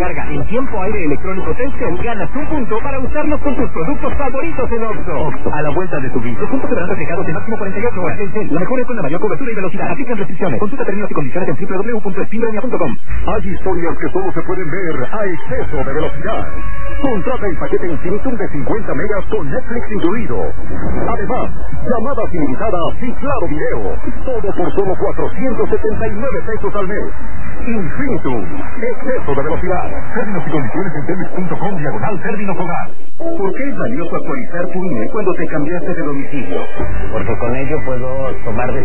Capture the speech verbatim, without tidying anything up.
recarga en tiempo aire electrónico Telcel, ganas un punto para usarlos con tus productos favoritos en Oxxo. Oxxo, a la vuelta de tu vida. Los puntos serán reflejados de máximo cuarenta y ocho horas. Telcel, la mejor es con la mayor cobertura y velocidad. Aplican restricciones. Consulta términos y condiciones en doble u doble u doble u punto espinbraña punto com. Hay historias que solo se pueden ver a exceso de velocidad. Contrata el paquete infinitum de cincuenta megas con Netflix incluido. Además, llamadas ilimitadas y claro video. Todo por solo cuatrocientos setenta y nueve pesos al mes. Infinitum, exceso de velocidad. Términos y condiciones en telmex punto com diagonal términos hogar. ¿Por qué es valioso actualizar tu I N E cuando te cambiaste de domicilio? Porque con ello puedo tomar